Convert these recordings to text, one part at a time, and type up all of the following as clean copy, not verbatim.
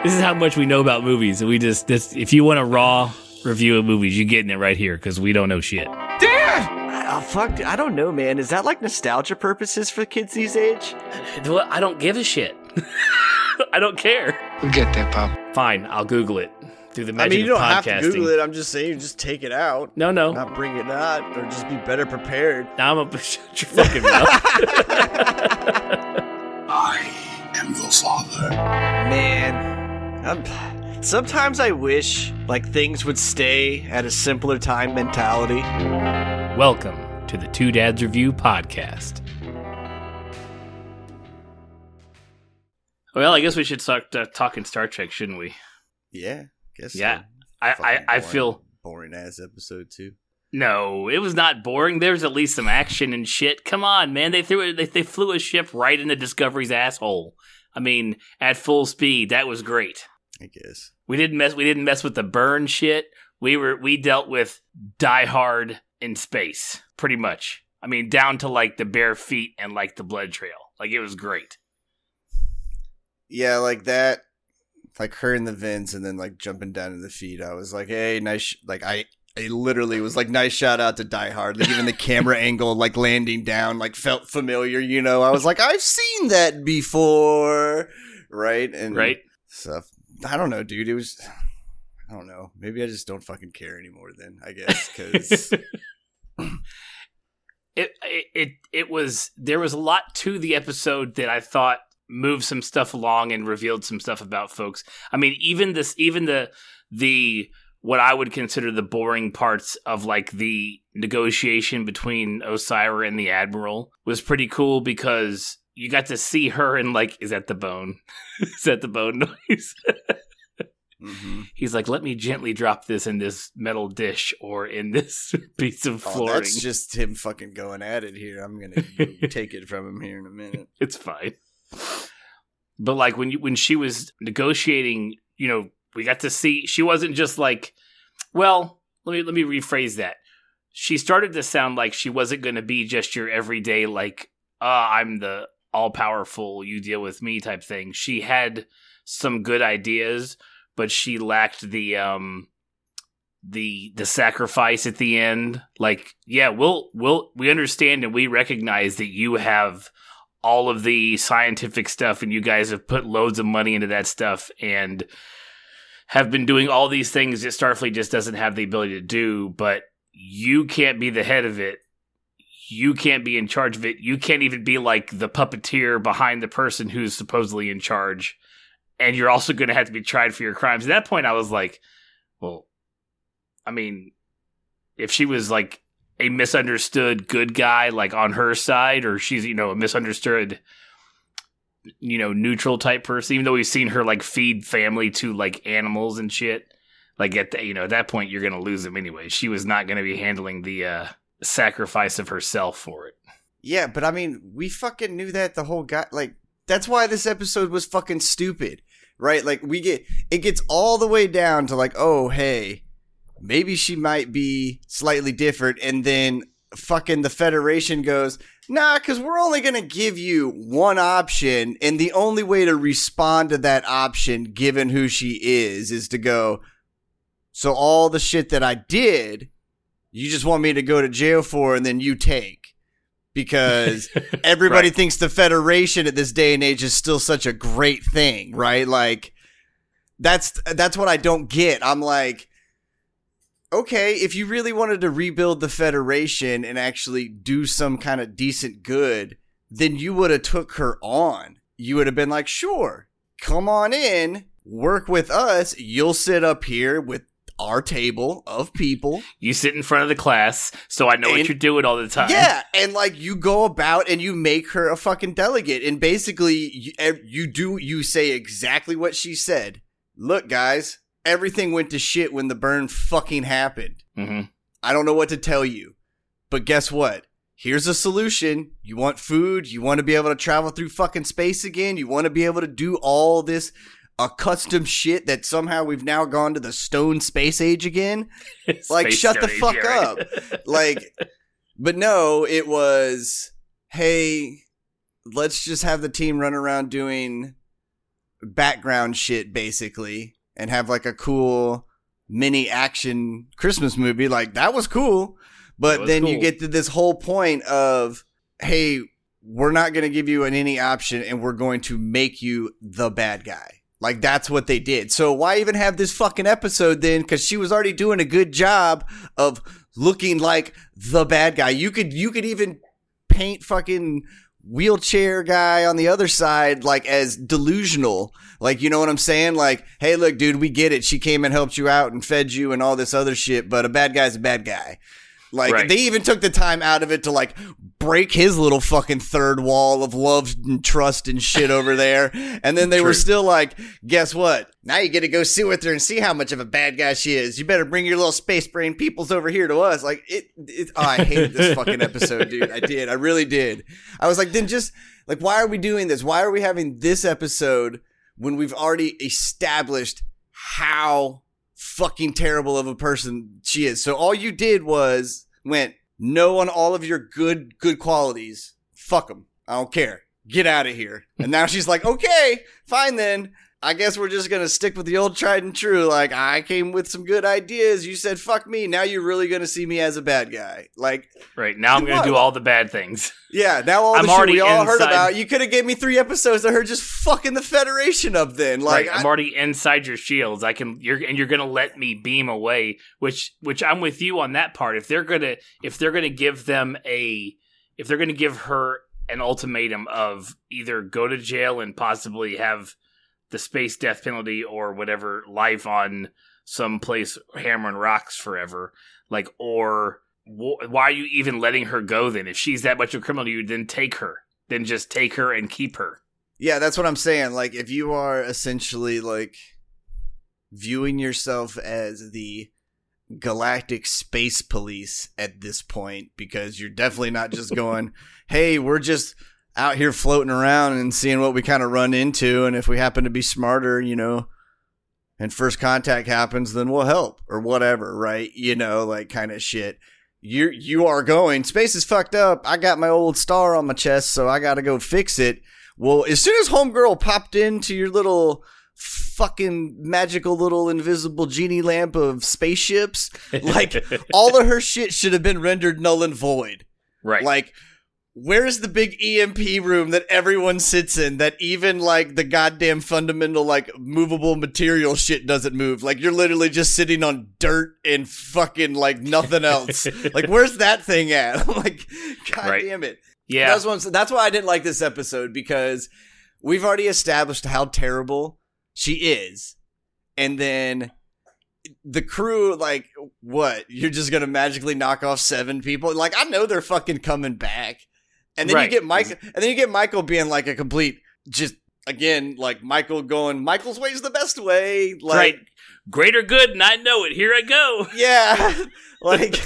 This is how much we know about movies. And we just if you want a raw review of movies, you're getting it right here because we don't know shit. Dad! Oh, fuck, I don't know, man. Is that like nostalgia purposes for kids these age? I don't give a shit. I don't care. We'll get there, Pop. Fine, I'll Google it. Through the magic I mean, you don't of podcasting. have to Google it. I'm just saying, just take it out. No. Not bring it out, or just be better prepared. Now I'm shut your fucking mouth. I am your father. Man, sometimes I wish like things would stay at a simpler time mentality. Welcome to the Two Dads Review podcast. Well, I guess we should start talking Star Trek, shouldn't we? Yeah, guess. Yeah, so. I feel boring ass episode 2. No, it was not boring. There was at least some action and shit. Come on, man! They flew a ship right into Discovery's asshole. I mean, at full speed. That was great. I guess we didn't mess with the burn shit. We dealt with Die Hard in space, pretty much. I mean, down to like the bare feet and like the blood trail. Like it was great. Yeah, like that. Like her in the vents and then like jumping down in the feet. I was like, hey, nice. Like I literally was like, nice shout out to Die Hard. Like even the camera angle, like landing down, like felt familiar. You know, I was like, I've seen that before, right? And right stuff. I don't know, dude. It was. I don't know. Maybe I just don't fucking care anymore. Then I guess because it was there was a lot to the episode that I thought moved some stuff along and revealed some stuff about folks. I mean, even the what I would consider the boring parts of like the negotiation between Osira and the Admiral was pretty cool because you got to see her and like, is that the bone? Is that the bone noise? mm-hmm. He's like, let me gently drop this in this metal dish or in this piece of flooring. That's just him fucking going at it here. I'm gonna take it from him here in a minute. It's fine. But like when she was negotiating, you know, we got to see she wasn't just like, well, let me rephrase that. She started to sound like she wasn't going to be just your everyday like, I'm the all powerful, you deal with me type thing. She had some good ideas, but she lacked the sacrifice at the end. Like, yeah, we understand and we recognize that you have all of the scientific stuff and you guys have put loads of money into that stuff and have been doing all these things that Starfleet just doesn't have the ability to do, but you can't be the head of it. You can't be in charge of it. You can't even be like the puppeteer behind the person who's supposedly in charge. And you're also going to have to be tried for your crimes. At that point, I was like, well, I mean, if she was like a misunderstood good guy, like on her side, or she's, you know, a misunderstood, you know, neutral type person, even though we've seen her like feed family to like animals and shit, like at that point, you're going to lose them anyway. She was not going to be handling the sacrifice of herself for it. Yeah, but I mean, we fucking knew that the whole guy, like, that's why this episode was fucking stupid, right? Like it gets all the way down to like, oh, hey, maybe she might be slightly different. And then fucking the Federation goes, nah, because we're only going to give you one option. And the only way to respond to that option, given who she is to go, so all the shit that I did, you just want me to go to jail for and then you take. Because everybody right. thinks the Federation at this day and age is still such a great thing, right? Like, that's what I don't get. I'm like, okay, if you really wanted to rebuild the Federation and actually do some kind of decent good, then you would have took her on. You would have been like, sure, come on in, work with us. You'll sit up here with our table of people. You sit in front of the class, so I know what you're doing all the time. Yeah, and like you go about and you make her a fucking delegate, and basically you say exactly what she said. Look, guys, everything went to shit when the burn fucking happened. Mm-hmm. I don't know what to tell you, but guess what? Here's a solution. You want food? You want to be able to travel through fucking space again? You want to be able to do all this custom shit that somehow we've now gone to the stone space age again? Like, shut the fuck up. Like, but no, it was, hey, let's just have the team run around doing background shit, basically, and have like a cool mini action Christmas movie. Like, that was cool. But then you get to this whole point of, hey, we're not going to give you any option and we're going to make you the bad guy. Like, that's what they did. So why even have this fucking episode then? Because she was already doing a good job of looking like the bad guy. You could even paint fucking wheelchair guy on the other side like as delusional. Like, you know what I'm saying? Like, hey, look, dude, we get it. She came and helped you out and fed you and all this other shit, but a bad guy's a bad guy. Like, They even took the time out of it to, like, break his little fucking third wall of love and trust and shit over there. And then they were still like, guess what? Now you get to go sit with her and see how much of a bad guy she is. You better bring your little space brain peoples over here to us. Like, I hated this fucking episode, dude. I did. I really did. I was like, then just, like, why are we doing this? Why are we having this episode when we've already established how fucking terrible of a person she is? So all you did was no on all of your good qualities. Fuck them. I don't care. Get out of here. And now she's like, okay, fine then. I guess we're just going to stick with the old tried and true. Like, I came with some good ideas. You said, fuck me. Now you're really going to see me as a bad guy. Like, right. Now I'm going to do all the bad things. Yeah. Now all the shit we all heard about. You could have gave me 3 episodes of her just fucking the Federation up then. Like, right. I'm already inside your shields. You're going to let me beam away, which I'm with you on that part. If they're going to give her an ultimatum of either go to jail and possibly have the space death penalty or whatever, life on some place hammering rocks forever, like, or why are you even letting her go then? If she's that much of a criminal to you, then take her. Then just take her and keep her. Yeah, that's what I'm saying. Like, if you are essentially, like, viewing yourself as the galactic space police at this point, because you're definitely not just going, hey, we're just out here floating around and seeing what we kind of run into, and if we happen to be smarter, you know, and first contact happens, then we'll help or whatever, right? You know, like, kind of shit. You are going, space is fucked up. I got my old star on my chest, so I got to go fix it. Well, as soon as Homegirl popped into your little fucking magical little invisible genie lamp of spaceships, like, all of her shit should have been rendered null and void. Right. Like, where's the big EMP room that everyone sits in that even, like, the goddamn fundamental, like, movable material shit doesn't move? Like, you're literally just sitting on dirt and fucking, like, nothing else. Like, where's that thing at? I'm like, God damn it. Yeah. That's why I didn't like this episode, because we've already established how terrible she is. And then the crew, like, what? You're just going to magically knock off 7 people? Like, I know they're fucking coming back. And then you get Michael being like a complete, just, again, like, Michael going, Michael's way's the best way. Like, right. Greater good, and I know it. Here I go. Yeah. Like,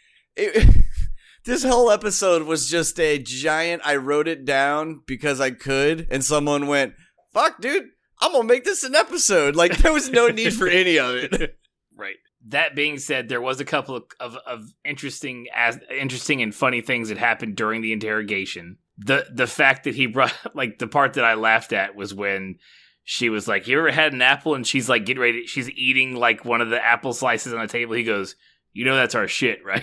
this whole episode was just a giant, I wrote it down because I could, and someone went, fuck, dude, I'm gonna make this an episode. Like, there was no need for any of it. Right. That being said, there was a couple of interesting and funny things that happened during the interrogation. The fact that he brought, like, the part that I laughed at was when she was like, you ever had an apple? And she's like, getting ready, she's eating, like, one of the apple slices on the table. He goes, you know that's our shit, right?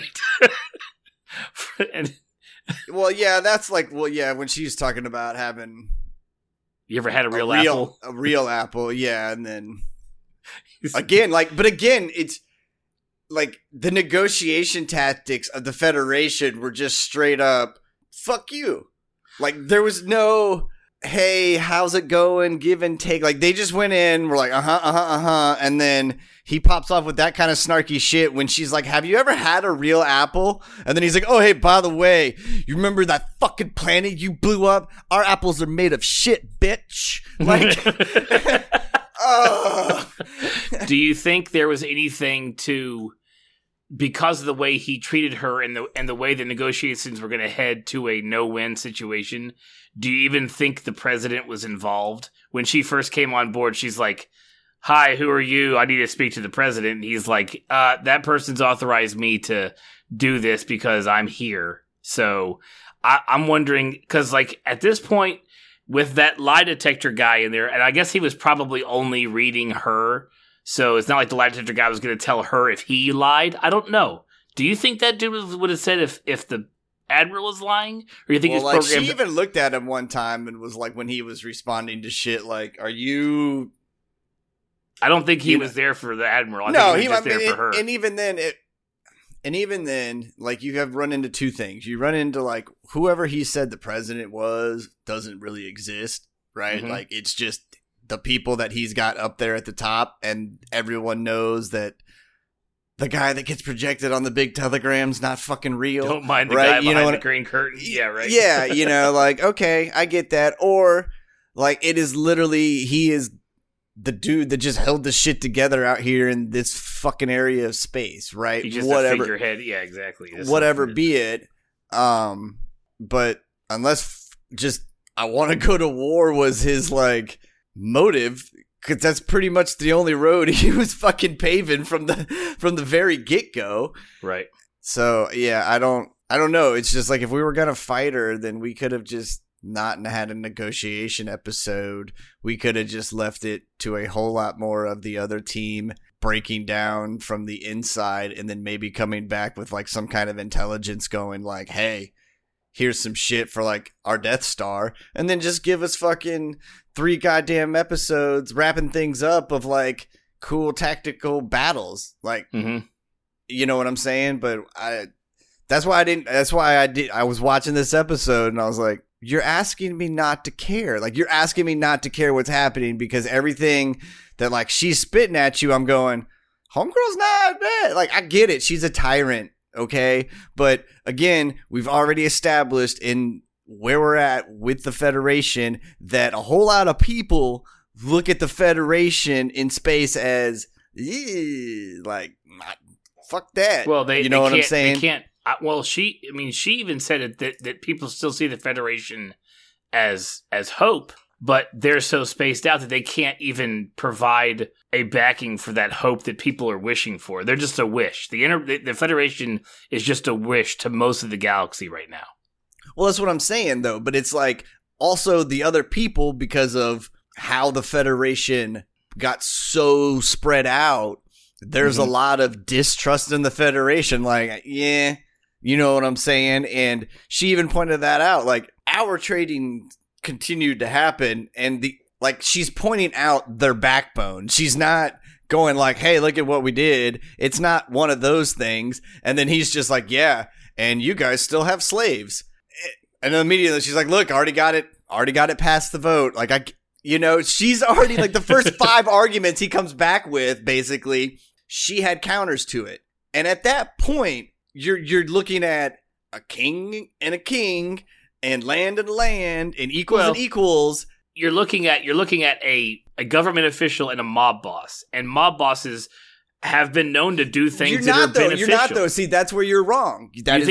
And, well, yeah, that's like, well, yeah, when she's talking about having... You ever had a real apple? A real apple, yeah, and then... Again, it's... Like, the negotiation tactics of the Federation were just straight up, fuck you. Like, there was no, hey, how's it going, give and take. Like, they just went in, were like, and then he pops off with that kind of snarky shit when she's like, have you ever had a real apple? And then he's like, oh, hey, by the way, you remember that fucking planet you blew up? Our apples are made of shit, bitch. Like... Do you think there was anything to, because of the way he treated her and the way the negotiations were going to head to a no-win situation, do you even think the president was involved? When she first came on board, she's like, hi, who are you? I need to speak to the president. And he's like, that person's authorized me to do this because I'm here. So I'm wondering, because, like, at this point, with that lie detector guy in there, and I guess he was probably only reading her, so it's not like the lie detector guy was going to tell her if he lied. I don't know. Do you think that dude would have said if the Admiral was lying? Or do you think well, he was like, programmed? she even looked at him one time and was like, when he was responding to shit, like, are you... I don't think he was there for the Admiral. I no, think he was just there for her. And even then, like, you have run into two things. You run into, like, whoever he said the president was doesn't really exist, right? Mhm. Like, it's just the people that he's got up there at the top, and everyone knows that the guy that gets projected on the big telegram's not fucking real. Don't mind the right? guy behind the green curtain. Yeah, right. Yeah, like, okay, I get that. Or, like, it is literally, he is the dude that just held the shit together out here in this fucking area of space, right? He's just a figurehead. Yeah, exactly. Whatever be it. But unless just I want to go to war was his, like, motive, because that's pretty much the only road he was fucking paving from the very get-go. Right. So, yeah, I don't know. It's just like, if we were going to fight her, then we could have just not had a negotiation episode. We could have just left it to a whole lot more of the other team breaking down from the inside, and then maybe coming back with, like, some kind of intelligence going like, hey, here's some shit for, like, our Death Star, and then just give us fucking 3 goddamn episodes wrapping things up of, like, cool tactical battles. Like, you know what I'm saying? But I was watching this episode and I was like, you're asking me not to care. Like, you're asking me not to care what's happening, because everything that, like, she's spitting at you, I'm going, homegirl's not bad. Like, I get it. She's a tyrant. Okay. But again, we've already established in where we're at with the Federation that a whole lot of people look at the Federation in space as, like, fuck that. Well, you know what I'm saying? They can't. She even said it that people still see the Federation as hope, but they're so spaced out that they can't even provide a backing for that hope that people are wishing for. They're just a wish. The Federation is just a wish to most of the galaxy right now. Well, that's what I'm saying, though. But it's like, also the other people, because of how the Federation got so spread out, there's a lot of distrust in the Federation. Like, yeah, you know what I'm saying? And she even pointed that out. Like, our trading continued to happen, and she's pointing out their backbone. She's not going like, hey, look at what we did. It's not one of those things. And then he's just like, yeah, and you guys still have slaves. And then immediately she's like, look, already got it past the vote. Like, she's already, like, the first 5 arguments he comes back with, basically, she had counters to it. And at that point, you're looking at a king and land and equals. You're looking at a government official and a mob boss, and mob bosses have been known to do things beneficial. You're not, though. See, that's where you're wrong.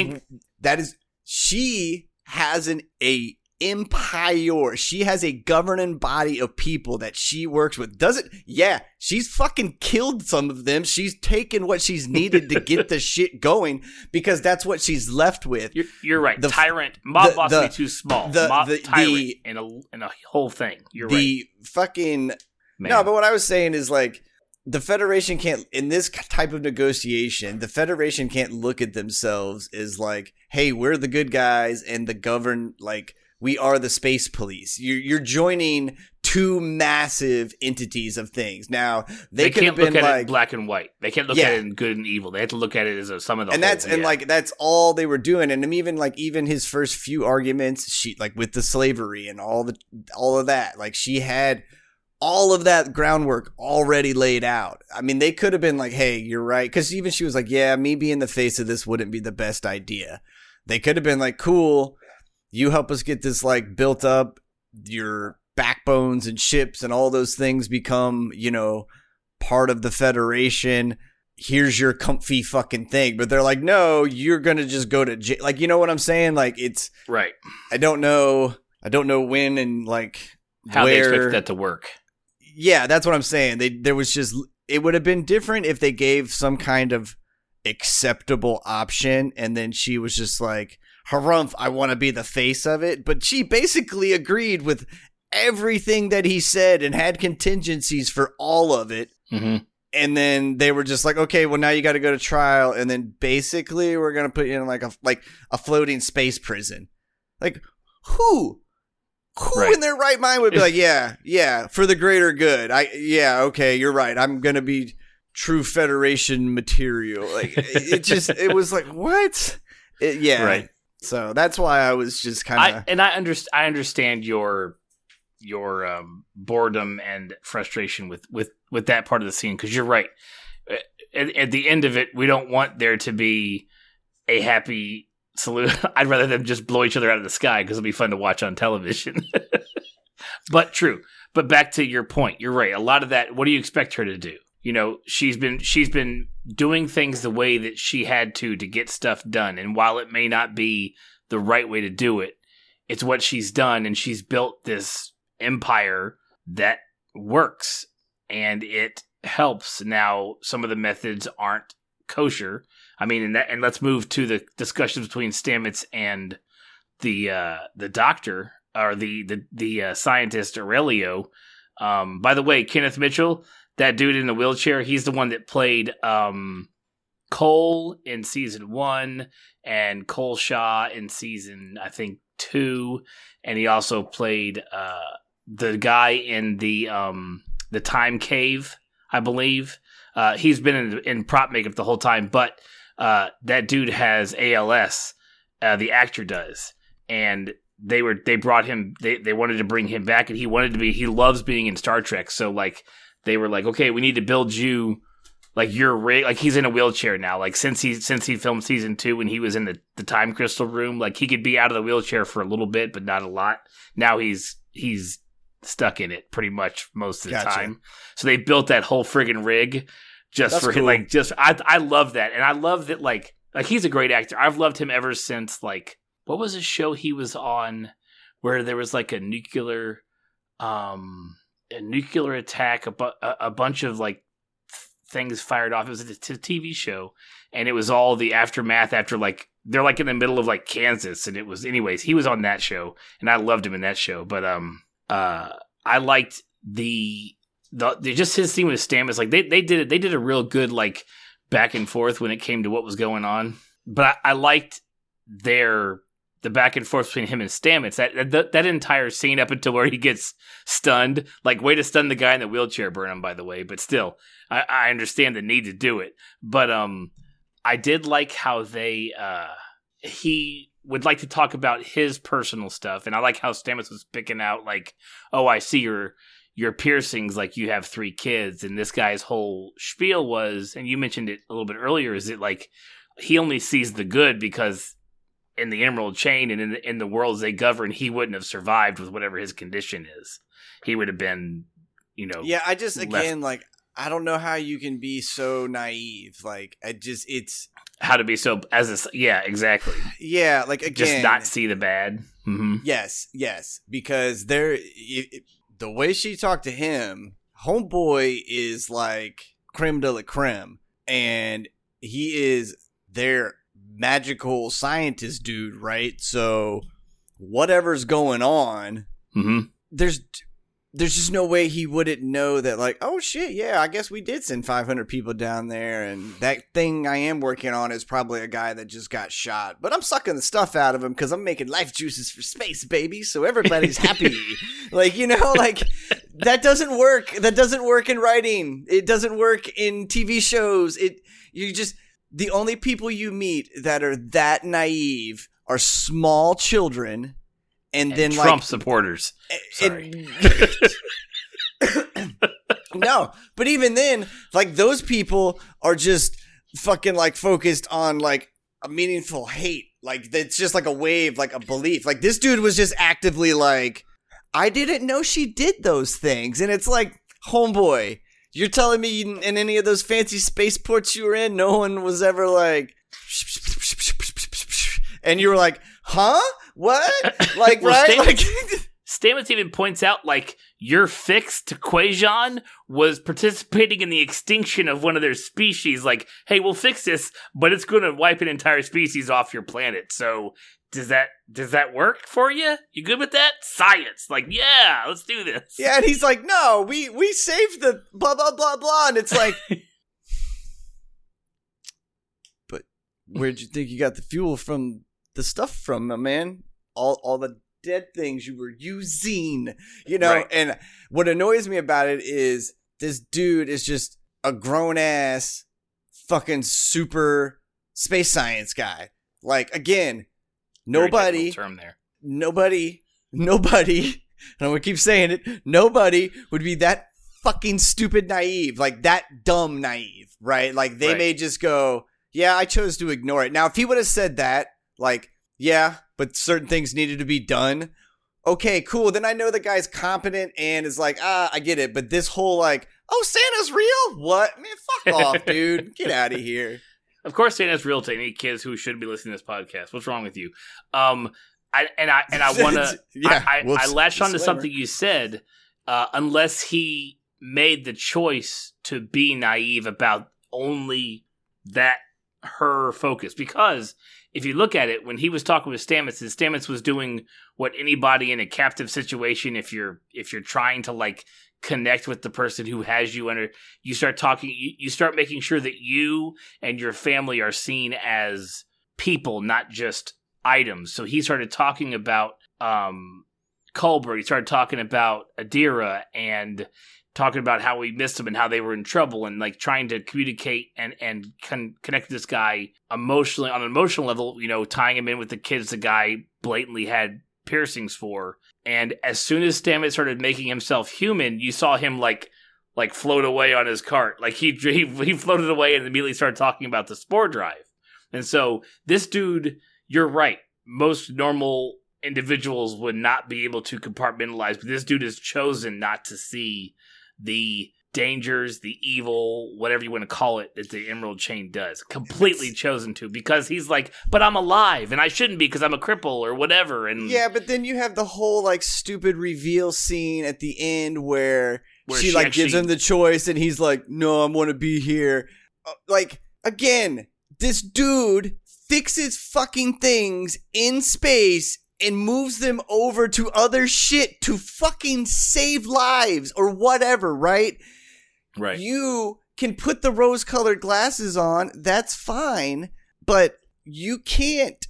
She has an empire. She has a governing body of people that she works with. She's fucking killed some of them. She's taken what she's needed to get the shit going, because that's what she's left with. You're right. Tyrant. Mob boss would be too small. Tyrant in a whole thing. You're right. Fucking... Man. No, but what I was saying is, like, the Federation can't, in this type of negotiation, the Federation can't look at themselves as like, hey, we're the good guys and the govern, like, we are the space police. You're joining 2 massive entities of things. Now, they could have been, look at like, it in black and white. They can't look at it in good and evil. They have to look at it as a sum of the whole. That's all they were doing. And even his first few arguments, she, like, with the slavery and all of that, like, she had all of that groundwork already laid out. I mean, they could have been like, hey, you're right. Because even she was like, yeah, me being the face of this wouldn't be the best idea. They could have been like, cool, you help us get this, like, built up. Your backbones and ships and all those things become, part of the Federation. Here's your comfy fucking thing. But they're like, no, you're going to just go to jail. Like, you know what I'm saying? Like, it's right. I don't know when and, like, how they expect that to work. Yeah, that's what I'm saying. It would have been different if they gave some kind of acceptable option, and then she was just like, harumph, I want to be the face of it. But she basically agreed with everything that he said and had contingencies for all of it. Mm-hmm. And then they were just like, okay, well, now you got to go to trial. And then basically we're going to put you in like a floating space prison. Like, who Right. in their right mind would be like, yeah, for the greater good. Okay, you're right. I'm going to be true Federation material. Like, it was like, what? Right. So that's why I was just kind of. I understand your boredom and frustration with that part of the scene, because you're right. At the end of it, we don't want there to be a happy salute. I'd rather them just blow each other out of the sky, because it'll be fun to watch on television. But true. But back to your point, you're right. A lot of that, what do you expect her to do? You know, she's been doing things the way that she had to get stuff done. And while it may not be the right way to do it, it's what she's done, and she's built this empire that works, and it helps. Now, some of the methods aren't kosher. I mean, and let's move to the discussions between Stamets and the doctor, or the scientist Aurelio. By the way, Kenneth Mitchell, that dude in the wheelchair, he's the one that played Cole in season 1 and Cole Shaw in season, I think, 2, and he also played the guy in the Time Cave, I believe. He's been in prop makeup the whole time, but that dude has ALS. The actor does, and they brought him. They wanted to bring him back, and he wanted to be. He loves being in Star Trek, so like they were like, okay, we need to build you. Like like he's in a wheelchair now. Like since he filmed season 2 when he was in the time crystal room, like he could be out of the wheelchair for a little bit, but not a lot. Now he's stuck in it pretty much most of the time. So they built that whole friggin' rig just That's for cool. him. Like I love that, and I love that like he's a great actor. I've loved him ever since like what was a show he was on where there was like a nuclear attack, a bunch of like things fired off. It was a TV show, and it was all the aftermath after like they're like in the middle of like Kansas, and it was anyways. He was on that show, and I loved him in that show. But I liked the just his scene with Stamets. Like they did a real good like back and forth when it came to what was going on. But I liked the back and forth between him and Stamets. That entire scene up until where he gets stunned. Like, way to stun the guy in the wheelchair, Burnham, by the way. But still, I understand the need to do it. But I did like how he would like to talk about his personal stuff. And I like how Stamets was picking out, like, oh, I see your piercings, like you have 3 kids. And this guy's whole spiel was, and you mentioned it a little bit earlier, is that, like, he only sees the good because in the Emerald Chain and in the worlds they govern, he wouldn't have survived with whatever his condition is. He would have been, Yeah, I just, again, like, I don't know how you can be so naive. Like, it's how to be so yeah, exactly. Yeah, like, again, just not see the bad. Mm-hmm. Yes, because the way she talked to him, homeboy is like creme de la creme, and he is their magical scientist dude, right? So whatever's going on, mm-hmm. there's just no way he wouldn't know that, like, oh shit, yeah, I guess we did send 500 people down there, and that thing I am working on is probably a guy that just got shot, but I'm sucking the stuff out of him because I'm making life juices for space, baby, so everybody's happy. Like, like, that doesn't work. That doesn't work in writing. It doesn't work in TV shows. The only people you meet that are that naive are small children, and then Trump like supporters. Sorry. No, but even then, like, those people are just fucking like focused on like a meaningful hate. Like, it's just like a wave, like a belief. Like, this dude was just actively like, I didn't know she did those things, and it's like, homeboy, you're telling me in any of those fancy spaceports you were in, no one was ever like, and you were like, huh? What? Like, well, right? Stamets even points out, like, your fix to Quajon was participating in the extinction of one of their species. Like, hey, we'll fix this, but it's going to wipe an entire species off your planet. So does that work for you? You good with that? Science. Like, yeah, let's do this. Yeah, and he's like, no, we saved the blah, blah, blah, blah. And it's like, but where'd you think you got the fuel from the stuff from, my man? All the dead things you were using, Right. And what annoys me about it is this dude is just a grown-ass fucking super space science guy. Like, again, nobody, term there. nobody, and I'm gonna keep saying it, nobody would be that fucking stupid naive, like that dumb naive, right? Like they may just go, yeah, I chose to ignore it. Now, if he would have said that, like, yeah, but certain things needed to be done, okay, cool, then I know the guy's competent and is like, I get it. But this whole like, oh, Santa's real? What? Man, fuck off, dude. Get out of here. Of course, Santa's real to any kids who should be listening to this podcast. What's wrong with you? I want to. I latched on to something you said. Unless he made the choice to be naive about only that her focus, because if you look at it, when he was talking with Stamets was doing what anybody in a captive situation, if you're trying to like connect with the person who has you under, you start talking, you start making sure that you and your family are seen as people, not just items. So he started talking about Culber, he started talking about Adira, and talking about how we missed them and how they were in trouble, and like trying to communicate and connect this guy emotionally on an emotional level, tying him in with the kids the guy blatantly had piercings for. And as soon as Stamets started making himself human, you saw him like float away on his cart. Like he floated away and immediately started talking about the spore drive. And so this dude, you're right, most normal individuals would not be able to compartmentalize, but this dude has chosen not to see the dangers, the evil, whatever you want to call it, that the Emerald Chain does. Completely chosen to, because he's like, but I'm alive and I shouldn't be because I'm a cripple or whatever. And yeah, but then you have the whole like stupid reveal scene at the end where she like gives him the choice and he's like, no, I want to be here. Like, again, this dude fixes fucking things in space and moves them over to other shit to fucking save lives or whatever, right? Right. You can put the rose-colored glasses on, that's fine, but you can't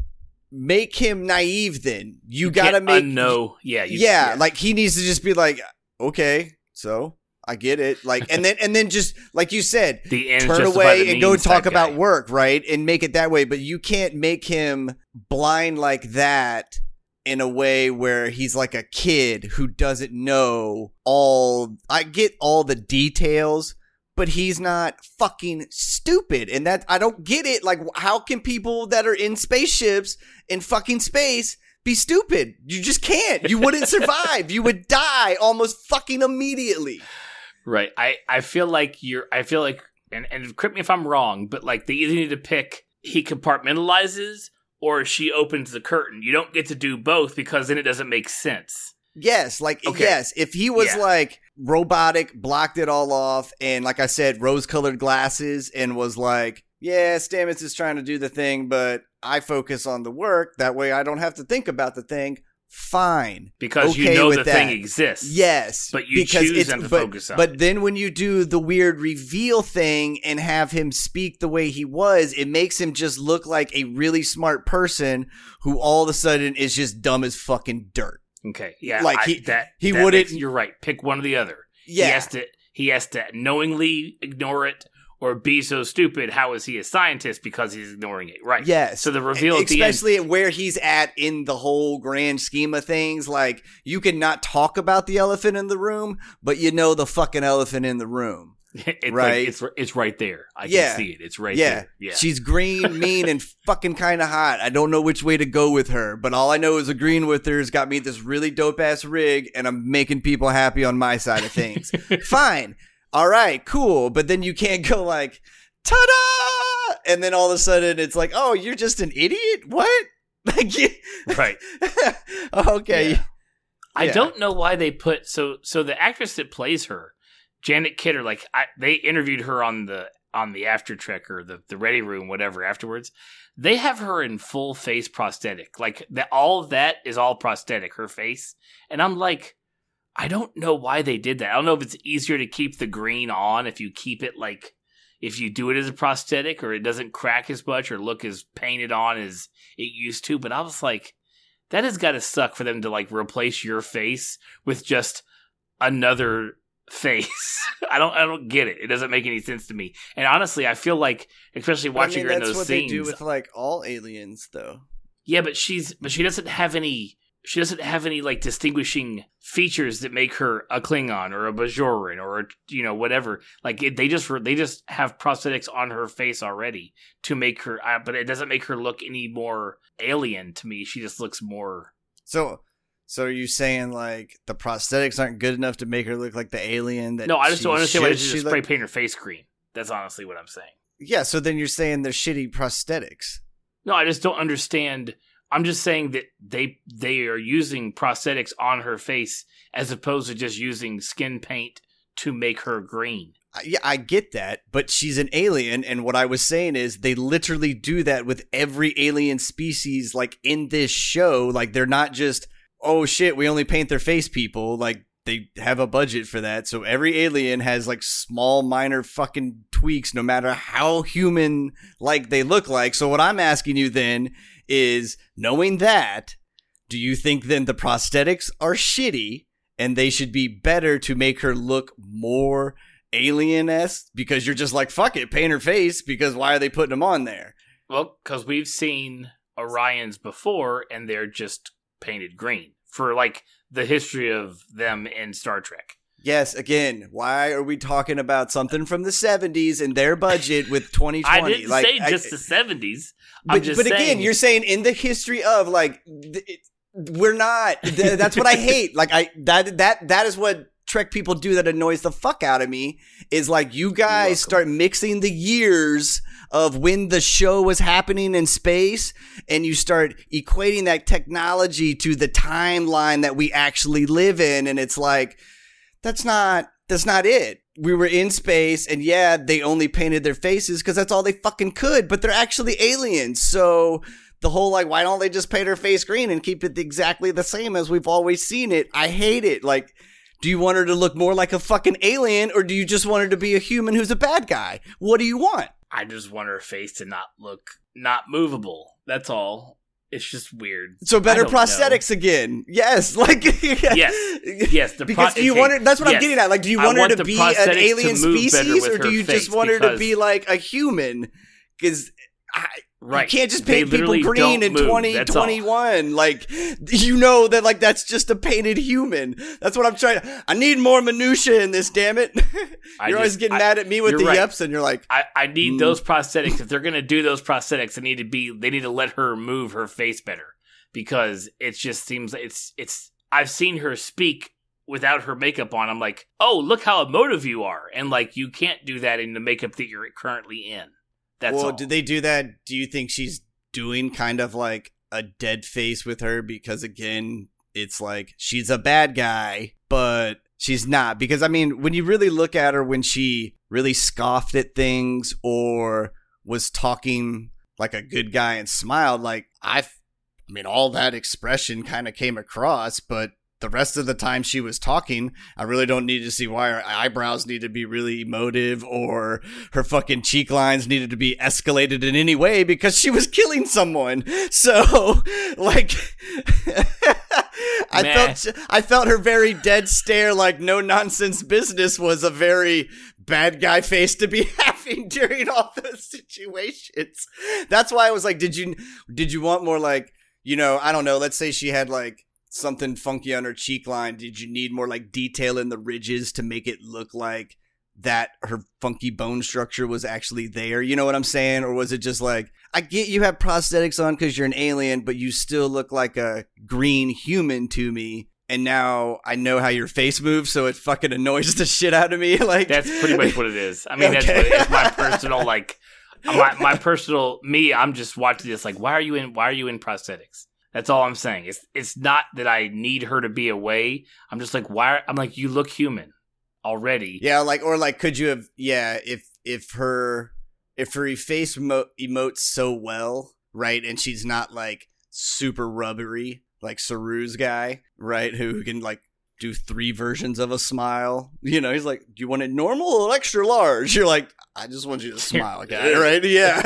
make him naive then. You gotta make... Yeah. Like he needs to just be like, okay, so... I get it. Like, and then just like you said, turn away and go talk about work, right? And make it that way. But you can't make him blind like that in a way where he's like a kid who doesn't know all. I get all the details, but he's not fucking stupid. And that I don't get it. Like, how can people that are in spaceships in fucking space be stupid? You just can't. You wouldn't survive. You would die almost fucking immediately. Right. I feel like and correct me if I'm wrong, but like they either need to pick he compartmentalizes or she opens the curtain. You don't get to do both because then it doesn't make sense. Yes, yes. If he was like robotic, blocked it all off, and like I said, rose-colored glasses, and was like, yeah, Stamets is trying to do the thing, but I focus on the work. That way I don't have to think about the thing. Fine. Because you know the thing exists. Yes. But you choose them to focus on. But then when you do the weird reveal thing and have him speak the way he was, it makes him just look like a really smart person who all of a sudden is just dumb as fucking dirt. Okay. Yeah. Like he wouldn't. You're right. Pick one or the other. Yeah. He has to knowingly ignore it or be so stupid. How is he a scientist? Because he's ignoring it. Right. Yes. So the reveal at the end. Especially where he's at in the whole grand scheme of things. Like, you can not talk about the elephant in the room, but you know the fucking elephant in the room. Right? Like, it's right there. I can see it. It's right there. Yeah. She's green, mean, and fucking kind of hot. I don't know which way to go with her, but all I know is agreeing with her has got me this really dope-ass rig, and I'm making people happy on my side of things. Fine. All right, cool. But then you can't go like, ta-da! And then all of a sudden it's like, oh, you're just an idiot? What? Like, right. Okay. I don't know why they put so the actress that plays her, Janet Kidder, like they interviewed her on the After Trek or the Ready Room, whatever. Afterwards, they have her in full face prosthetic, like that. All of that is all prosthetic, her face, and I'm like, I don't know why they did that. I don't know if it's easier to keep the green on if you keep it like if you do it as a prosthetic, or it doesn't crack as much or look as painted on as it used to. But I was like, that has got to suck for them to like replace your face with just another face. I don't get it. It doesn't make any sense to me. And honestly, I feel like, especially watching her in those scenes, that's what they do with like all aliens, though. Yeah, but she doesn't have any. She doesn't have any like distinguishing features that make her a Klingon or a Bajoran or whatever. Like they just have prosthetics on her face already to make her, but it doesn't make her look any more alien to me. She just looks more. So are you saying like the prosthetics aren't good enough to make her look like the alien? That no, I just don't understand why they just spray paint her face green. That's honestly what I'm saying. Yeah, so then you're saying they're shitty prosthetics. No, I just don't understand. I'm just saying that they are using prosthetics on her face as opposed to just using skin paint to make her green. Yeah, I get that, but she's an alien, and what I was saying is they literally do that with every alien species, like in this show. Like they're not just, oh shit, we only paint their face people. Like they have a budget for that, so every alien has like small, minor fucking tweaks, no matter how human like they look like. So what I'm asking you then is, knowing that, do you think then the prosthetics are shitty and they should be better to make her look more alien-esque? Because you're just like, fuck it, paint her face, because why are they putting them on there? Well, because we've seen Orions before and they're just painted green for like the history of them in Star Trek. Yes, again, why are we talking about something from the 70s and their budget with 2020? I didn't say just the 70s. But again, you're saying in the history of, like, we're not. That's what I hate. Like, that is what Trek people do that annoys the fuck out of me, is like, you guys start mixing the years of when the show was happening in space, and you start equating that technology to the timeline that we actually live in, and it's like, that's not it. We were in space, and yeah, they only painted their faces because that's all they fucking could, but they're actually aliens. So the whole, like, why don't they just paint her face green and keep it exactly the same as we've always seen it? I hate it. Like, do you want her to look more like a fucking alien, or do you just want her to be a human who's a bad guy? What do you want? I just want her face to not movable. That's all. It's just weird. So better prosthetics again. Yes. Like, yes. Because you want her, that's what I'm getting at. Like, do you want her to be an alien species, or do you just want her to be like a human? Because you can't just paint people green in 2021. Like, you know that, like, that's just a painted human. That's what I'm trying to. I need more minutia in this, damn it. You're always getting mad at me with the yeps, and you're like, I need those prosthetics. If they're gonna do those prosthetics, they need to let her move her face better, because it just seems it's. I've seen her speak without her makeup on. I'm like, oh, look how emotive you are, and like, you can't do that in the makeup that you're currently in. That's all. Did they do that? Do you think she's doing kind of like a dead face with her? Because again, it's like she's a bad guy, but she's not. Because I mean, when you really look at her, when she really scoffed at things or was talking like a good guy and smiled, like I mean, all that expression kind of came across, but the rest of the time she was talking, I really don't need to see why her eyebrows need to be really emotive or her fucking cheek lines needed to be escalated in any way, because she was killing someone. So, like, I felt her very dead stare, like no nonsense business, was a very bad guy face to be having during all those situations. That's why I was like, did you want more, like, I don't know, let's say she had like something funky on her cheek line. Did you need more like detail in the ridges to make it look like that her funky bone structure was actually there? You know what I'm saying? Or was it just like, I get you have prosthetics on because you're an alien, but you still look like a green human to me, and now I know how your face moves, so it fucking annoys the shit out of me. Like, that's pretty much what it is. I mean, that's what it is. My personal, like, my personal me. I'm just watching this like, why are you in prosthetics? That's all I'm saying. It's not that I need her to be away. I'm just like, why? I'm like, you look human already. Yeah, like could you have? Yeah, if her face emotes so well, right, and she's not like super rubbery like Saru's guy, right, who can like do 3 versions of a smile. You know, he's like, do you want it normal or extra large? You're like, I just want you to smile, guy, right? Yeah.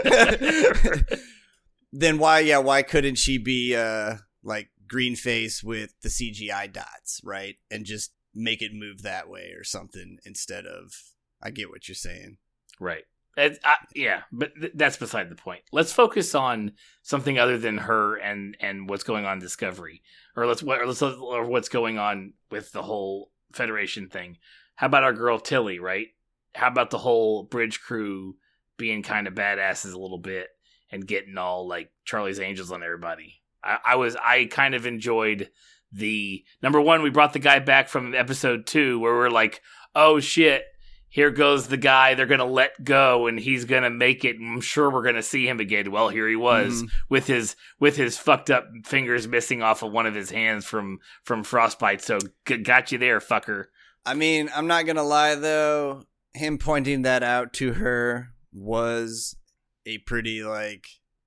Then why couldn't she be like green face with the CGI dots, right? And just make it move that way or something instead of, I get what you're saying. Right. Yeah, but that's beside the point. Let's focus on something other than her and what's going on in Discovery, or what's going on with the whole Federation thing. How about our girl Tilly, right? How about the whole bridge crew being kind of badasses a little bit and getting all like Charlie's Angels on everybody? I kind of enjoyed the number one. We brought the guy back from episode 2 where we're like, oh shit. Here goes the guy they're going to let go, and he's going to make it. I'm sure we're going to see him again. Well, here he was with his fucked up fingers missing off of one of his hands from frostbite. So got you there, fucker. I mean, I'm not going to lie, though. Him pointing that out to her was a pretty, like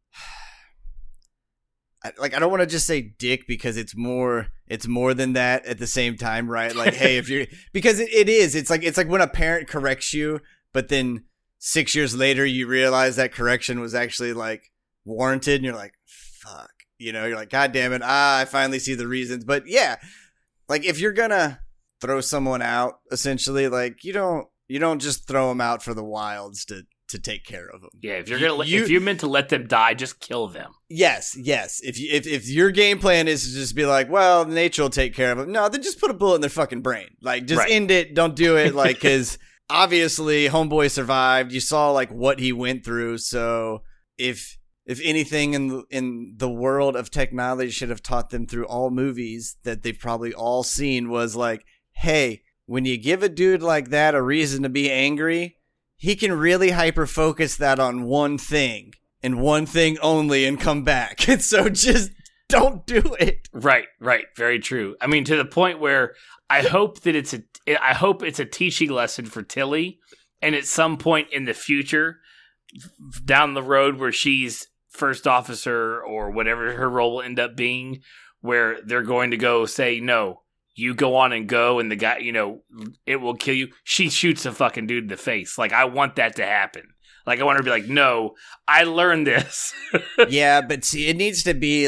I don't want to just say dick because it's more than that at the same time, right? Like, hey, if you're, because it is, it's like when a parent corrects you, but then 6 years later you realize that correction was actually like warranted and you're like, fuck, you know, you're like, God damn it. I finally see the reasons. But yeah, like if you're gonna throw someone out, essentially, like you don't just throw them out for the wilds to take care of them. Yeah, if you're meant to let them die, just kill them. Yes. If your game plan is to just be like, well, nature will take care of them. No, then just put a bullet in their fucking brain. Like, just end it. Don't do it. Like, because obviously, homeboy survived. You saw like what he went through. So if anything in the world of technology should have taught them through all movies that they've probably all seen was like, hey, when you give a dude like that a reason to be angry, he can really hyper-focus that on one thing and one thing only and come back. And so just don't do it. Right. Very true. I mean, to the point where I hope it's a teaching lesson for Tilly. And at some point in the future, down the road where she's first officer or whatever her role will end up being, where they're going to go say, no, you go on and go, and the guy, you know, it will kill you. She shoots a fucking dude in the face. Like, I want that to happen. Like, I want her to be like, no, I learned this. Yeah, but see, it needs to be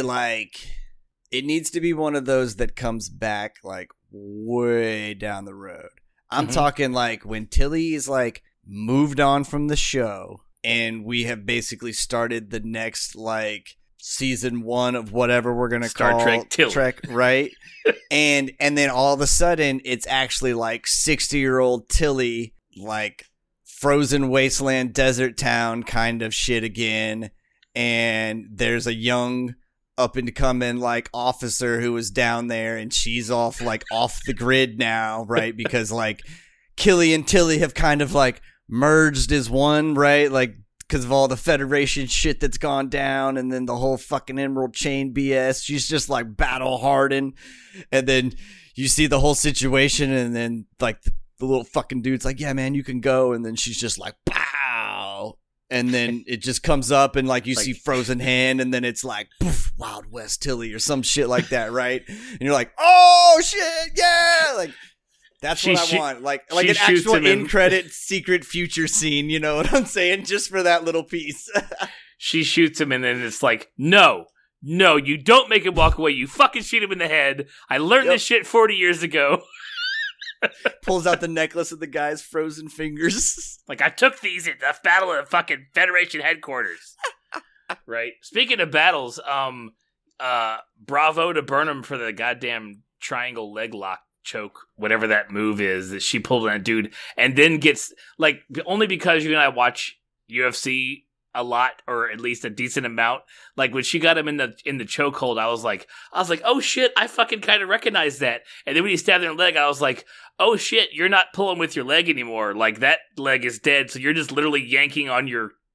one of those that comes back, like, way down the road. I'm talking, like, when Tilly's, like, moved on from the show, and we have basically started the next, like, season 1 of whatever we're gonna call Star Trek, right? and then all of a sudden it's actually like 60-year-old Tilly, like frozen wasteland desert town kind of shit again, and there's a young up and coming like officer who was down there, and she's off the grid now, right? Because like Killy and Tilly have kind of like merged as one, right? Like because of all the Federation shit that's gone down, and then the whole fucking Emerald Chain BS. She's just like battle hardened, and then you see the whole situation, and then like the little fucking dude's like, yeah, man, you can go, and then she's just like, pow, and then it just comes up, and like you see Frozen Hand, and then it's like, poof, Wild West Tilly or some shit like that, right? And you're like, oh shit, yeah, like. That's what I want. Like an actual in-credit secret future scene, you know what I'm saying? Just for that little piece. She shoots him, and then it's like, no, you don't make him walk away. You fucking shoot him in the head. I learned this shit 40 years ago. Pulls out the necklace of the guy's frozen fingers. Like, I took these at the battle of fucking Federation headquarters. Right? Speaking of battles, bravo to Burnham for the goddamn triangle leg lock choke, whatever that move is that she pulled on that dude, and then gets like, only because you and I watch UFC a lot, or at least a decent amount. Like when she got him in the chokehold, I was like, oh shit, I fucking kind of recognize that. And then when he stabbed her leg, I was like, oh shit, you're not pulling with your leg anymore. Like that leg is dead, so you're just literally yanking on your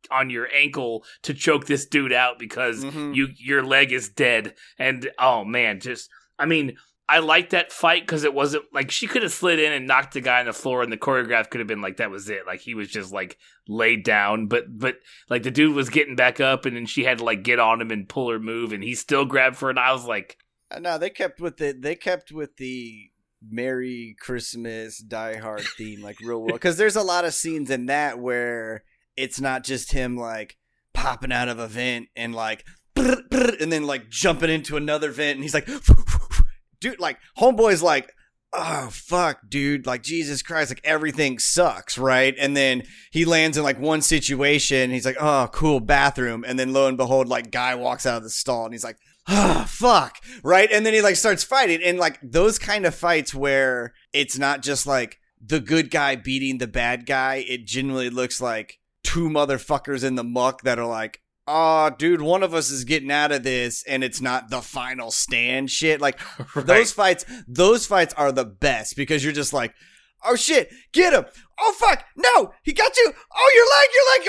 on your ankle to choke this dude out because your leg is dead. And oh man, I like that fight because it wasn't like she could have slid in and knocked the guy on the floor, and the choreograph could have been like that was it. Like he was just like laid down, but like the dude was getting back up, and then she had to like get on him and pull her move, and he still grabbed for it. And I was like, no, they kept with the Merry Christmas Die Hard theme like real well, because there's a lot of scenes in that where it's not just him like popping out of a vent and like and then like jumping into another vent, and he's like. Dude, like, homeboy's like, oh, fuck, dude. Like, Jesus Christ, like, everything sucks, right? And then he lands in, like, one situation. He's like, oh, cool, bathroom. And then, lo and behold, like, guy walks out of the stall, and he's like, oh, fuck, right? And then he, like, starts fighting. And, like, those kind of fights where it's not just, like, the good guy beating the bad guy. It genuinely looks like two motherfuckers in the muck that are like, oh, dude, one of us is getting out of this, and it's not the final stand shit. Like, right. those fights are the best because you're just like, oh shit, get him. Oh fuck, no, he got you. Oh,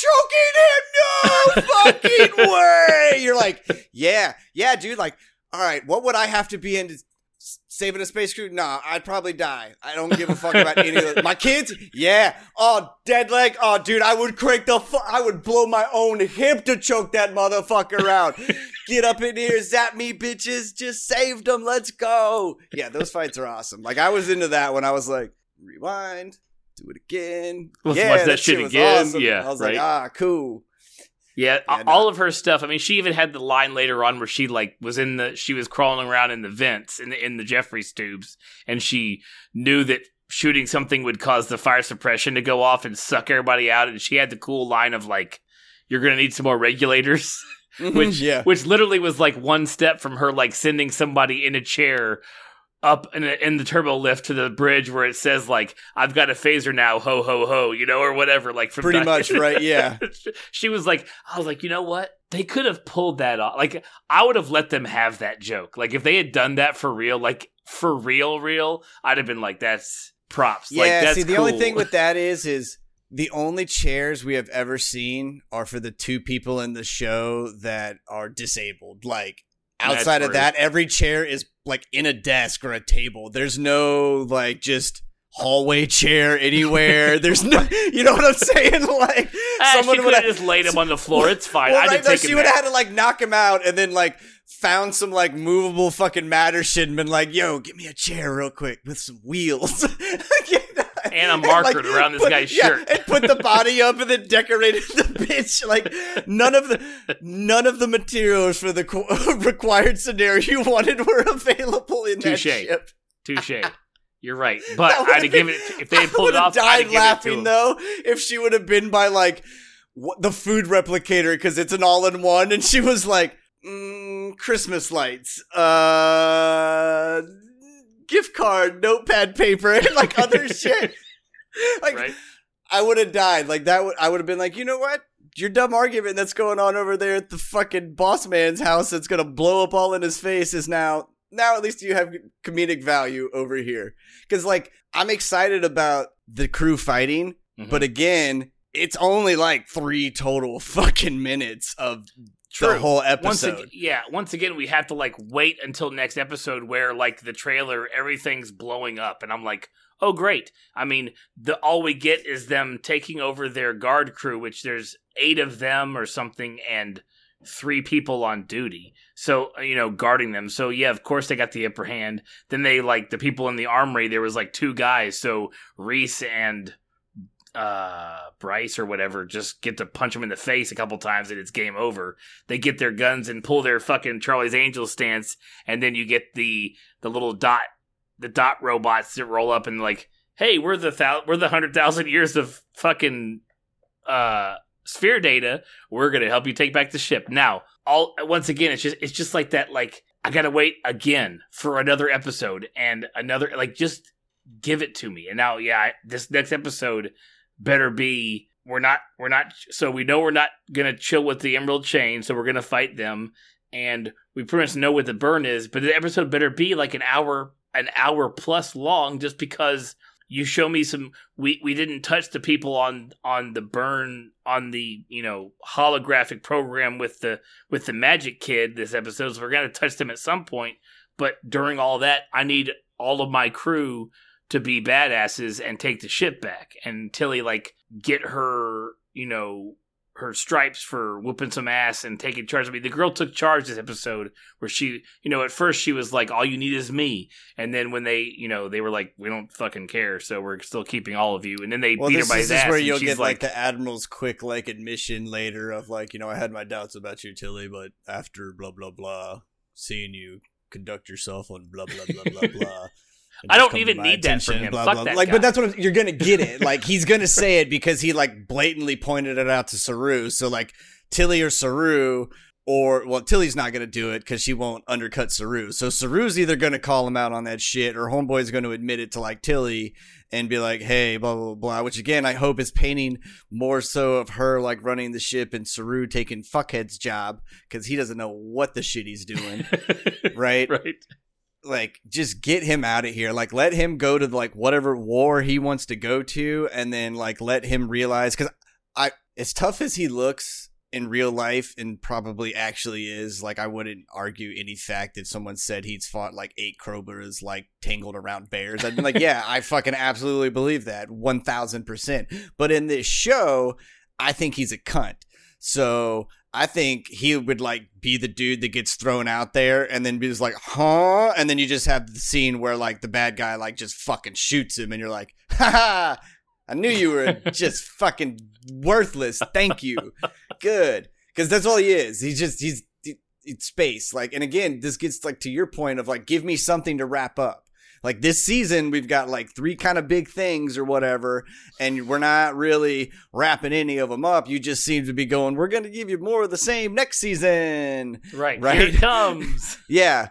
you're like, oh, choking him. No fucking way. You're like, yeah, dude. Like, all right, what would I have to be in saving a space crew? Nah, I'd probably die. I don't give a fuck about any of it. My kids? Yeah. Oh, dead leg. Oh, dude, I would crank I would blow my own hip to choke that motherfucker out. Get up in here, zap me, bitches. Just saved them. Let's go. Yeah, those fights are awesome. Like, I was into that when I was like, rewind, do it again. Let's yeah, watch that shit was again. Awesome. Yeah, I was right? like, cool. Yeah, all of her stuff. I mean, she even had the line later on where she like she was crawling around in the vents in the Jeffries tubes, and she knew that shooting something would cause the fire suppression to go off and suck everybody out. And she had the cool line of like, "You're gonna need some more regulators," which literally was like one step from her like sending somebody in a chair up in the turbo lift to the bridge where it says like, I've got a phaser now, ho ho ho, you know, or whatever. Like from pretty much, right? Yeah. She was like, I was like, you know what? They could have pulled that off. Like, I would have let them have that joke. Like, if they had done that for real, like for real, I'd have been like, that's props. Yeah. Like, that's see, the cool. only thing with that is the only chairs we have ever seen are for the two people in the show that are disabled. Like, outside of that, every chair is like in a desk or a table. There's no like just hallway chair anywhere. There's no, you know what I'm saying? Like someone would have just laid him on the floor. It's fine. Well, right, no, she would have had to like knock him out and then like found some like movable fucking matter shit and been like, yo, give me a chair real quick with some wheels. And a marker around this guy's shirt. And put the body up and then decorated the bitch. Like none of the materials for the required scenario you wanted were available in that ship. Touche. You're right. But I'd have given it, if they had pulled it off, I'd have given laughing it to him. Though, if she would have been by like the food replicator because it's an all-in-one, and she was like, Christmas lights, gift card, notepad paper, and like other shit. Like, right? I would have died. Like that. I would have been like, you know what? Your dumb argument that's going on over there at the fucking boss man's house that's gonna blow up all in his face is now at least you have comedic value over here. Because like I'm excited about the crew fighting, but again, it's only like 3 total fucking minutes of the whole episode. Once again, we have to like wait until next episode where like the trailer, everything's blowing up, and I'm like, oh great. I mean, all we get is them taking over their guard crew, which there's 8 of them or something, and 3 people on duty. So, you know, guarding them. So yeah, of course they got the upper hand. Then they like the people in the armory, there was like 2 guys. So Reese and Bryce or whatever just get to punch him in the face a couple times and it's game over. They get their guns and pull their fucking Charlie's Angels stance, and then you get the little dot robots that roll up and like, hey, we're the 100,000 years of fucking sphere data. We're gonna help you take back the ship. Now, once again, it's just like that. Like, I gotta wait again for another episode and another. Like, just give it to me. And now, this next episode better be. We're not. So we know we're not gonna chill with the Emerald Chain. So we're gonna fight them, and we pretty much know what the burn is. But the episode better be like an hour plus long, just because you show me some. We didn't touch the people on the burn on the holographic program with the magic kid this episode. So we're gonna touch them at some point. But during all that, I need all of my crew to be badasses and take the ship back. And Tilly get her her stripes for whooping some ass and taking charge. I mean, the girl took charge this episode where she, at first she was like, all you need is me. And then when they, they were like, we don't fucking care. So we're still keeping all of you. And then they beat her by his ass. This is where you'll get the Admiral's quick admission later of I had my doubts about you, Tilly, but after blah, blah, blah, seeing you conduct yourself on blah, blah, blah, blah, blah. I don't even need that from him. Blah, Fuck blah, that blah. guy. But that's what you're gonna get it. He's gonna say it because he blatantly pointed it out to Saru. So Tilly or Saru, Tilly's not gonna do it because she won't undercut Saru. So Saru's either gonna call him out on that shit, or Homeboy's gonna admit it to Tilly and be like, "Hey, blah blah blah." Which again, I hope is painting more so of her running the ship and Saru taking fuckhead's job because he doesn't know what the shit he's doing, right? Right. Just get him out of here. Let him go to whatever war he wants to go to, and then let him realize, because as tough as he looks in real life and probably actually is, I wouldn't argue any fact if someone said he's fought 8 Crowbars tangled around bears. I'd be like, yeah, I fucking absolutely believe that 1000%. But in this show, I think he's a cunt. So I think he would be the dude that gets thrown out there and then be just huh? And then you just have the scene where the bad guy just fucking shoots him and you're like, ha ha, I knew you were just fucking worthless. Thank you. Good. Because that's all he is. He's space. And again, this gets to your point of give me something to wrap up. This season, we've got 3 kind of big things or whatever, and we're not really wrapping any of them up. You just seem to be going, we're going to give you more of the same next season. Right. Here it comes. Yeah.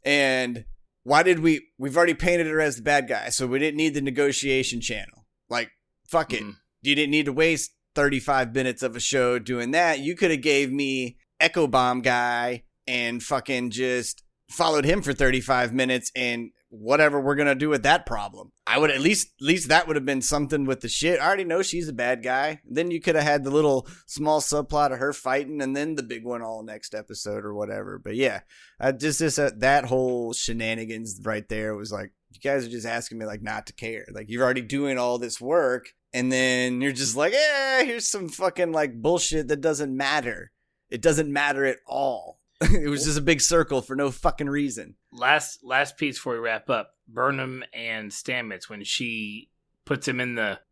And why did we've already painted her as the bad guy, so we didn't need the negotiation channel. Fuck it. You didn't need to waste 35 minutes of a show doing that. You could have gave me Echo Bomb guy and fucking just followed him for 35 minutes and whatever we're gonna do with that problem. I would at least that would have been something with the shit. I already know she's a bad guy. Then you could have had the little small subplot of her fighting and then the big one all next episode or whatever. But yeah, that whole shenanigans right there was you guys are just asking me not to care. You're already doing all this work and then you're just here's some fucking bullshit that doesn't matter. It doesn't matter at all. It was just a big circle for no fucking reason. Last piece before we wrap up. Burnham and Stamets, when she puts him in the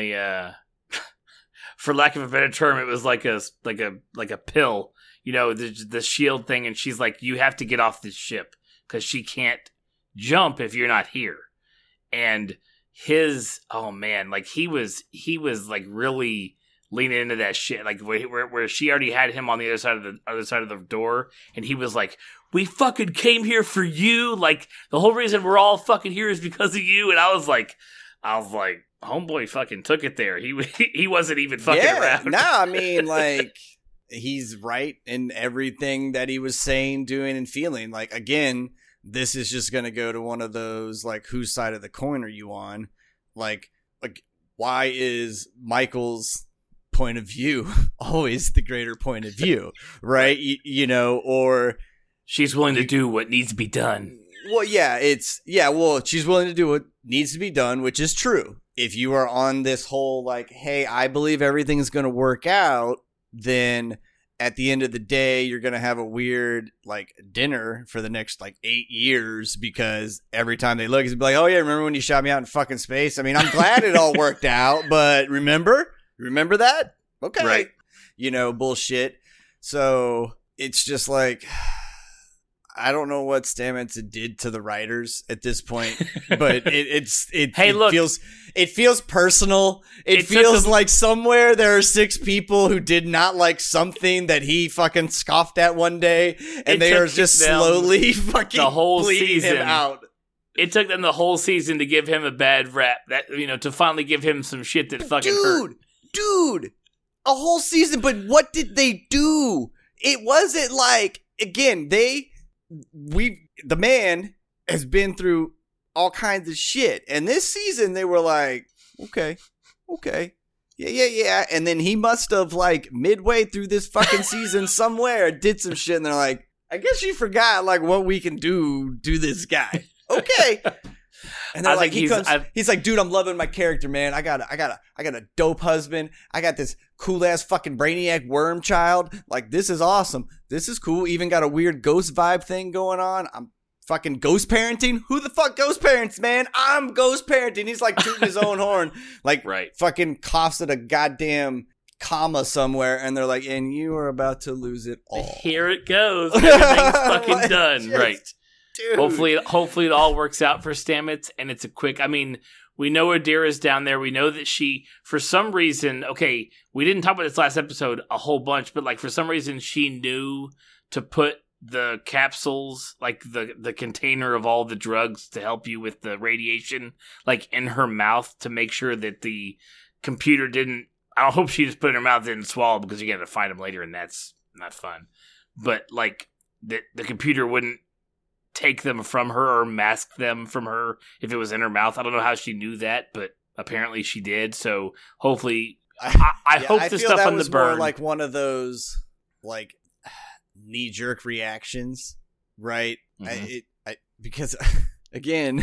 for lack of a better term, it was like a pill, the shield thing, and she's like, you have to get off this ship because she can't jump if you're not here. And oh man, he was really leaning into that shit, where she already had him on the other side of the door, and he was like, we fucking came here for you, the whole reason we're all fucking here is because of you. And I was like, homeboy fucking took it there. He wasn't even fucking around. No, I mean, he's right in everything that he was saying, doing, and feeling. Again, this is just gonna go to one of those whose side of the coin are you on? Why is Michael's point of view always the greater point of view, right? Or she's willing to do what needs to be done. Well, she's willing to do what needs to be done, which is true. If you are on this whole hey, I believe everything's going to work out, then at the end of the day, you're going to have a weird dinner for the next 8 years, because every time they look, it's like, oh yeah, remember when you shot me out in fucking space? I mean, I'm glad it all worked out, but remember that? Okay. Right. Bullshit. So it's just I don't know what Stamets did to the writers at this point, but it feels personal. It feels like somewhere there are 6 people who did not like something that he fucking scoffed at one day, and they are just slowly fucking the whole bleeding season him out. It took them the whole season to give him a bad rap, that to finally give him some shit that fucking hurt. Dude, a whole season, but what did they do? It wasn't again, the man has been through all kinds of shit. And this season they were like, okay. Yeah. And then he must have, like, midway through this fucking season somewhere did some shit, and they're like, I guess you forgot, like, what we can do this guy. Okay. And they're like, he's like, dude, I'm loving my character, man. I got a dope husband. I got this cool ass fucking brainiac worm child. Like, this is awesome. This is cool. Even got a weird ghost vibe thing going on. I'm fucking ghost parenting. Who the fuck ghost parents, man? I'm ghost parenting. He's like tooting his own horn. Like, right. Fucking coughs at a goddamn comma somewhere, and they're like, and you are about to lose it all. Here it goes. Everything's fucking done. Just, right. Dude. Hopefully it all works out for Stamets, and it's a quick. I mean, we know Adira's down there. We know that she, for some reason, okay, we didn't talk about this last episode a whole bunch, but like for some reason she knew to put the capsules, like the container of all the drugs to help you with the radiation, like in her mouth to make sure that the computer didn't. I hope she just put it in her mouth and didn't swallow, because you got to find them later, and that's not fun. But like the computer wouldn't take them from her or mask them from her if it was in her mouth. I don't know how she knew that, but apparently she did. So hopefully, I hope the stuff on the burn, more like one of those like knee-jerk reactions, right? Mm-hmm. Because again,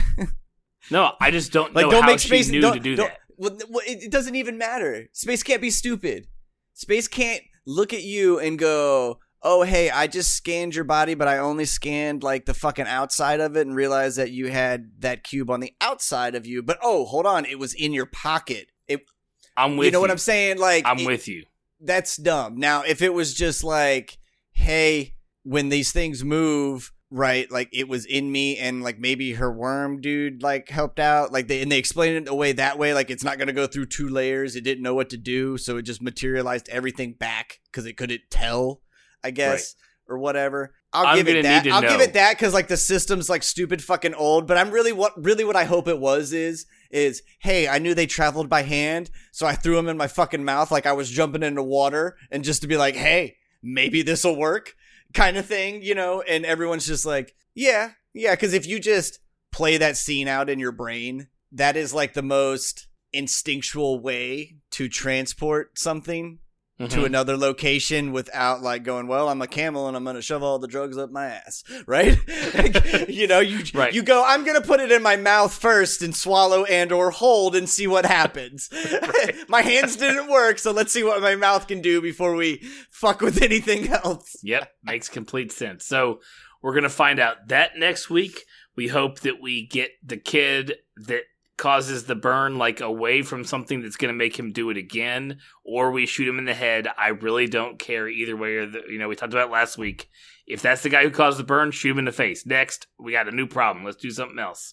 no, I just don't like, know don't how make space, she knew to do that. Well, it doesn't even matter. Space can't be stupid. Space can't look at you and go, oh, hey, I just scanned your body, but I only scanned like the fucking outside of it and realized that you had that cube on the outside of you. But oh, hold on, it was in your pocket. I'm with you. You know what I'm saying? Like, I'm with you. That's dumb. Now, if it was just like, hey, when these things move, right, like it was in me, and like maybe her worm dude like helped out, like they explained it away that way, like it's not going to go through 2 layers. It didn't know what to do, so it just materialized everything back because it couldn't tell, I guess, or whatever. I'll give it that. I'll give it that because like the system's like stupid fucking old. But I'm really what I hope it was is hey, I knew they traveled by hand, so I threw them in my fucking mouth like I was jumping into water, and just to be like, hey, maybe this will work, kind of thing, you know. And everyone's just like, yeah, because if you just play that scene out in your brain, that is like the most instinctual way to transport something to another location without like going, well, I'm a camel and I'm going to shove all the drugs up my ass, right? Like, you know, you go, I'm going to put it in my mouth first and swallow and or hold and see what happens. Right. My hands didn't work, so let's see what my mouth can do before we fuck with anything else. Yep, makes complete sense. So we're going to find out that next week. We hope that we get the kid that causes the burn like away from something that's going to make him do it again, or we shoot him in the head. I really don't care either way. We talked about it last week. If that's the guy who caused the burn, shoot him in the face. Next, we got a new problem. Let's do something else.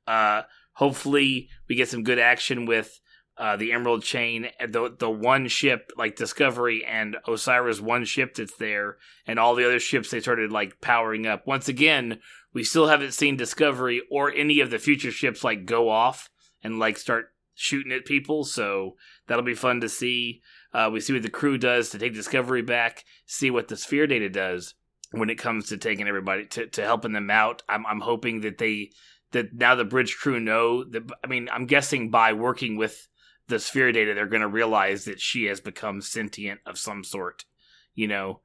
Hopefully we get some good action with the Emerald Chain, the one ship like Discovery and Osiris, one ship that's there, and all the other ships they started like powering up. Once again, we still haven't seen Discovery or any of the future ships like go off and like start shooting at people, so that'll be fun to see. We see what the crew does to take Discovery back, see what the Sphere Data does when it comes to taking everybody to helping them out. I'm hoping that now the bridge crew know that. I mean, I'm guessing by working with the Sphere Data, they're going to realize that she has become sentient of some sort, you know.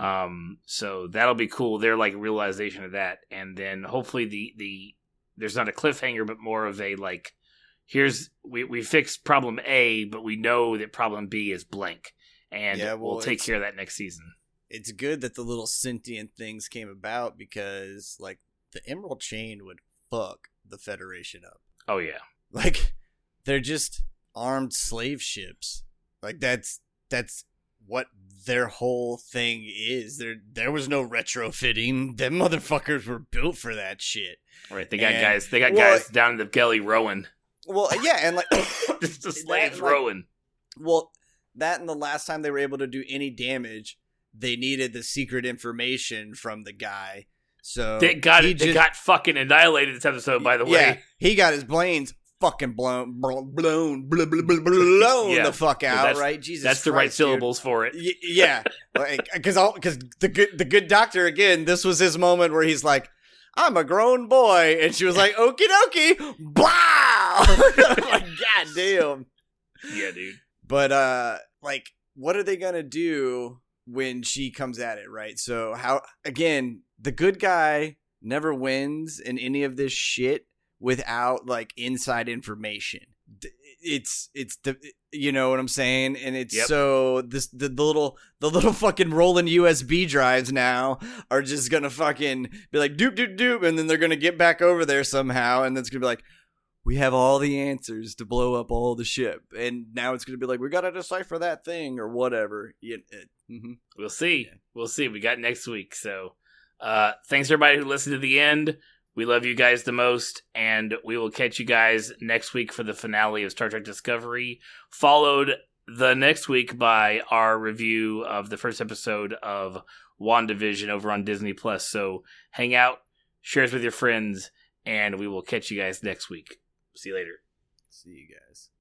So that'll be cool. Their like realization of that, and then hopefully the there's not a cliffhanger, but more of a like, we fixed problem A, but we know that problem B is blank, and we'll take care of that next season. It's good that the little sentient things came about, because like the Emerald Chain would fuck the Federation up. Oh yeah, like they're just armed slave ships. Like that's what their whole thing is. There was no retrofitting. Them motherfuckers were built for that shit. Right, they got guys down in the galley rowing. Well, yeah, and like just the slaves rowing. Well, that and the last time they were able to do any damage, they needed the secret information from the guy. So they got fucking annihilated this episode, by the way. Yeah, he got his brains fucking blown the fuck out, right? Jesus, that's the right syllables for it. Yeah, because the good doctor, again, this was his moment where he's like, I'm a grown boy. And she was like, okie dokie. Blah! I'm like, God damn. Yeah, dude. But, like, what are they going to do when she comes at it, right? So, again, the good guy never wins in any of this shit without, like, inside information. It's the, you know what I'm saying? And it's so the little fucking rolling USB drives now are just gonna fucking be like doop doop doop, and then they're gonna get back over there somehow, and it's gonna be like, we have all the answers to blow up all the ship, and now it's gonna be like, we gotta decipher that thing or whatever. We'll see. Yeah. We'll see. We got next week. So thanks everybody who listened to the end. We love you guys the most, and we will catch you guys next week for the finale of Star Trek Discovery, followed the next week by our review of the first episode of WandaVision over on Disney+. So hang out, share us with your friends, and we will catch you guys next week. See you later. See you guys.